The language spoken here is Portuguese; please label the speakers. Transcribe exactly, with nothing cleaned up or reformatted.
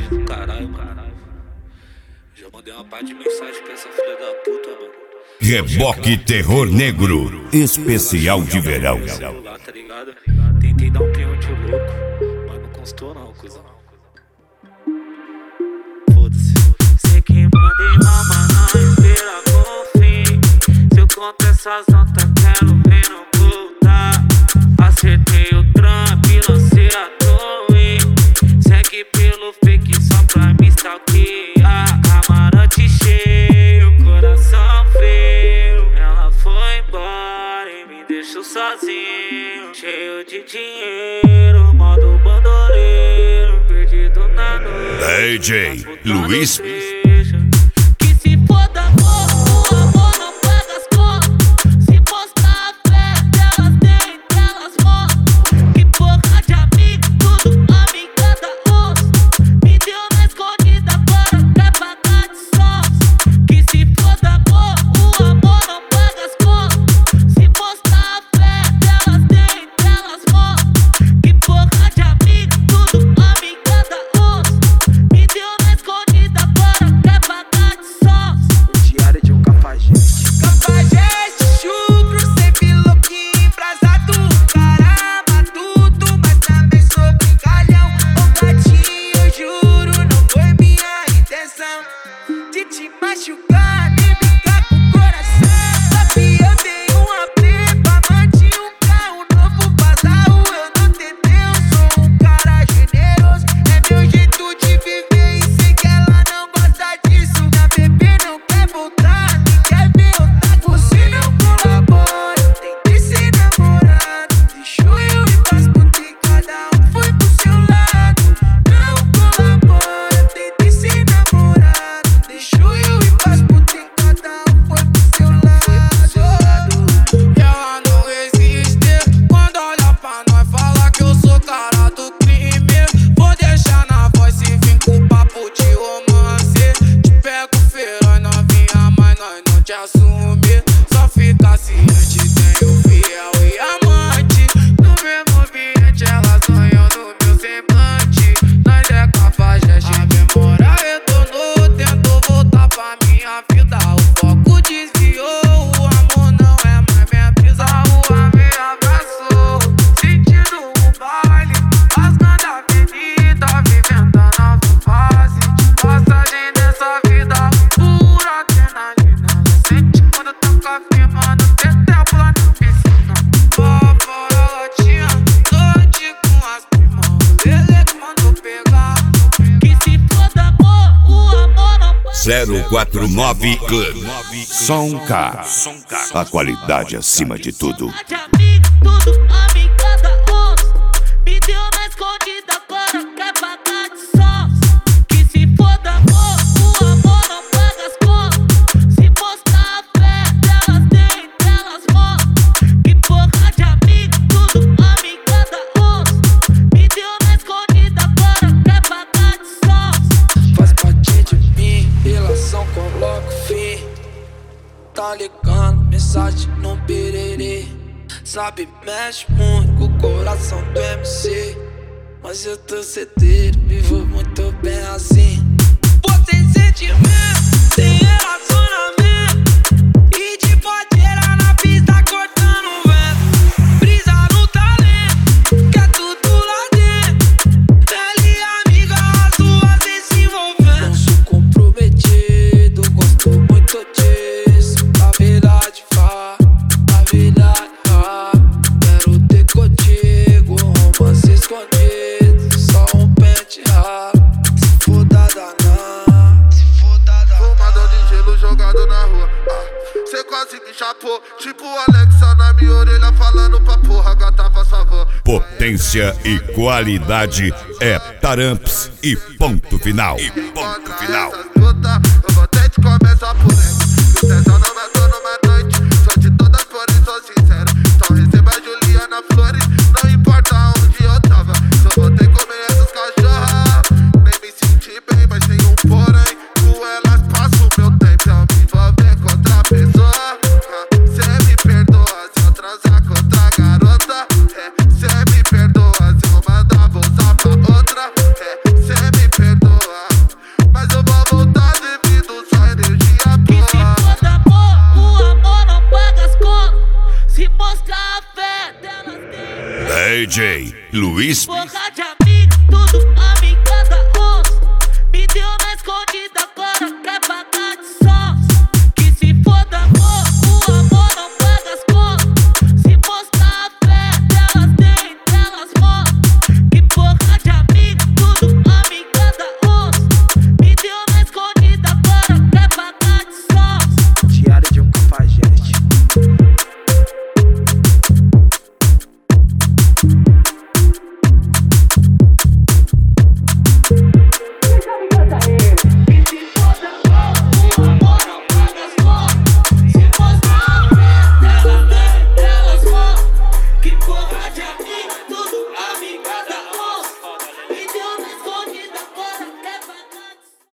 Speaker 1: do caralho, mano. Já mandei uma parte de mensagem pra essa filha da puta, mano.
Speaker 2: Reboque Terror Negro, especial de verão.
Speaker 1: Celular, tá ligado? Tentei dar um pênalti louco, mas não constou não, cuzão. Foda-se. Sei que mandei mamar na esteira com fim. Se eu conto essas notas, quero ver não voltar. Acertei o trampo e lancei a torre. Segue pelo fake só pra me stalkear. Camarote cheio, coração frio. Ela foi embora e me deixou sozinho, cheio de dinheiro, modo bandoleiro, perdido na noite.
Speaker 2: D J Luiz.
Speaker 1: Que se foda amor, o amor não paga as contas. Se postar a fé delas, tem delas mostram. Que porra de amigo, tudo amiga da onça. Me deu na escondida, agora quer pagar de sócio. Que se foda amor, o amor não paga as contas. Se postar a fé delas, tem delas mostram. Que porra de amigo, tudo amiga da onça. Me deu na escondida, agora quer pagar de sócio.
Speaker 3: O diário de um cafajeste.
Speaker 4: Cafajeste, chucro, sempre louquinho, embrasado. Caramba, tudo, mas também sou brincalhão. Ô gatinho, eu juro, não foi minha intenção de te machucar, nem brincar com o coração. Sabe, eu tenho uma prepa, mantinha um carro novo vazado. Eu não tentei, eu sou um cara generoso. É meu jeito de viver e sei que ela não gosta disso. Minha bebê não quer voltar, nem quer ver eu tá com você. Não colabora, tentei ser namorado. Deixou eu ir pras putas e cada um foi pro seu lado. Não colabora, tentei ser namorado. Deixou eu ir pras putas e cada um foi pro seu lado. Ela não existe. Quando olha pra nós, fala que eu sou cara do crime. Vou deixar na voz e vim com papo de romance. Te pego feroz, novinha, mas nós não te assume. Só fica ciente, tenho fiel e amante. No mesmo ambiente, ela sonhou no meu semblante. Nós é cafajeste, a memória retornou. Tentou voltar pra minha vida, o foco desviou. O amor não é mais minha brisa, a rua me abraçou. Sentindo o baile, rasgando a avenida, vivendo a nova fase de passagem dessa vida. Pura adrenalina, ela sente quando eu toco a firma no tempo lá na piscina. Ó, fora latinha, noite com as primas. Ele que mandou pegar.
Speaker 1: Que se foda amor, o amor não paga.
Speaker 2: zero quatro nove Club. Som K. A qualidade acima de tudo.
Speaker 1: De amigo, tudo amiga da onça. Me deu na escondida, agora quer pagar de sócio. Que se foda amor, o amor não paga as contas. Se postar a fé delas, tem delas mostram. Que porra de amigo, tudo amiga da onça. Me deu na escondida, agora quer pagar de sócio.
Speaker 4: Faz parte de mim, relação coloca fim. Tá ligando, mensagem no pererê. Sabe, mexe muito com o coração do M C. Mas eu tô certeiro, vivo muito bem assim. Você sentimento, tem relacionamento. E de bodeira na pista cortando o vento. Brisa no talento, quer tudo lá dentro. Pele e amiga, as duas vêm se envolvendo. Não sou comprometido, gosto muito disso. A verdade fala, a verdade fala. Quero ter contigo, romance escondido. Só um pente ralo, se for dada não. Se for dada não.
Speaker 5: Fumador de gelo jogado na rua. Ah, cê quase me chapou. Tipo Alexa na minha orelha falando pra porra, gata faz favor.
Speaker 2: Potência e qualidade é Taramps e ponto final. E ponto final.
Speaker 5: Eu vou ter que começar por ela. O tesão não matou numa noite. Sou de todas flores, sou sincero. Então receba a Juliana Flores. Não importa onde eu tava. Só vou ter que comer essas cachorras. Nem me senti bem, mas tem um porém. Com elas passo meu tempo. Eu me envolver com outra pessoa. Cê me perdoa se eu transar com outra garota. Cê me perdoa se eu mandar voltar pra outra. Cê me perdoa.
Speaker 2: Luiz
Speaker 1: Porra de